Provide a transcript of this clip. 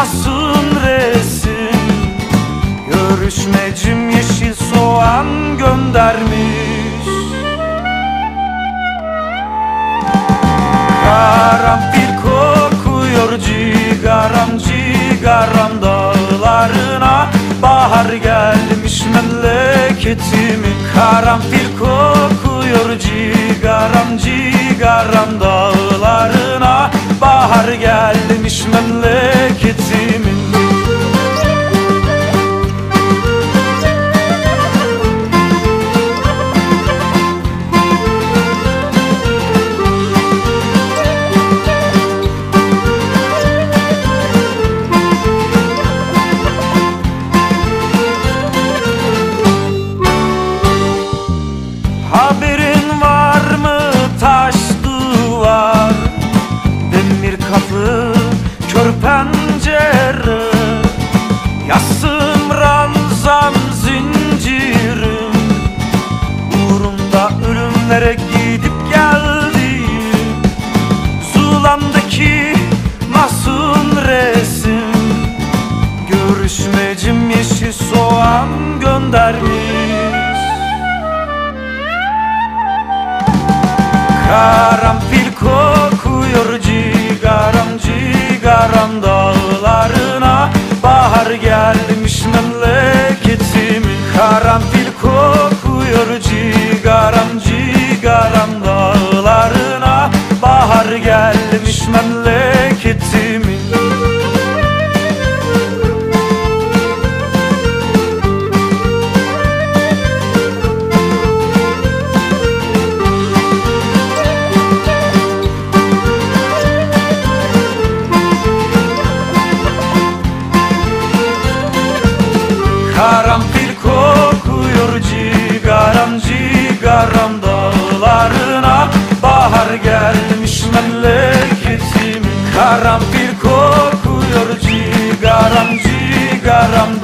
masum resim. Görüşmecim yeşil soğan göndermiş. Karanfil kokuyor cigaram cigaram dağlarına. Bahar gelmiş memleketimin. Karanfil kokuyor cigaram cigaram dağlarına. Bahar gelmiş memleketimin. Haberin var mı taş duvar, demir kapı, kör pencere, yasım ranzam zincirim, uğrunda ölümlere gidip geldim. Zulamdaki masum resim, görüşmecim yeşil soğan göndermiş. Karanfil kokuyor cigaram cigaram dağlarına. Bahar gelmiş memleketimin. Karanfil kokuyor cigaram cigaram dağlarına. Bahar gelmiş memleketimin. Karanfil kokuyor cigaram cigaram dağlarına. Bahar gelmiş memleketimin. Karanfil kokuyor cigaram cigaram